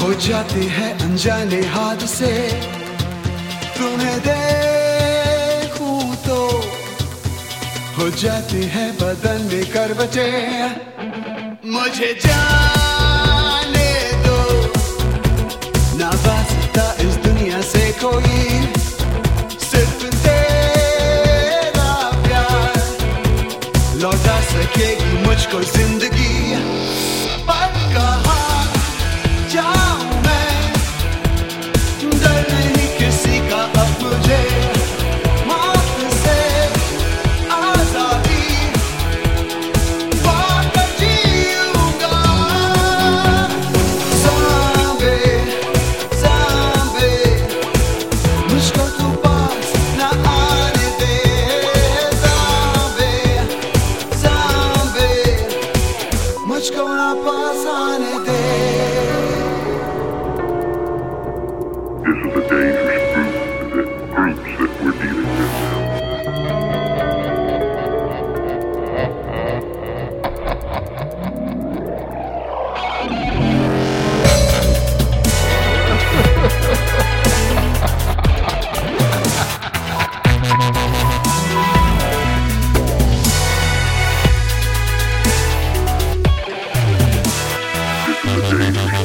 जाते हैं अनजाने हाथ से, तुम्हें देखूं तो हो जाते हैं बदन में करवटें। मुझे जाने दो, ना वास्ता इस दुनिया से कोई, सिर्फ तेरा प्यार लौटा सकेगी मुझको जिंदगी। पर कहाँ जाऊं मैं, डर नहीं किसी का अब मुझे, मौत से आजादी पाकर जीऊंगा। सांबे सांबे मुझको तू पास न आने दे, सांबे सांबे मुझको ना पास आने दे। This is a dangerous groups that we're dealing with now. This is a dangerous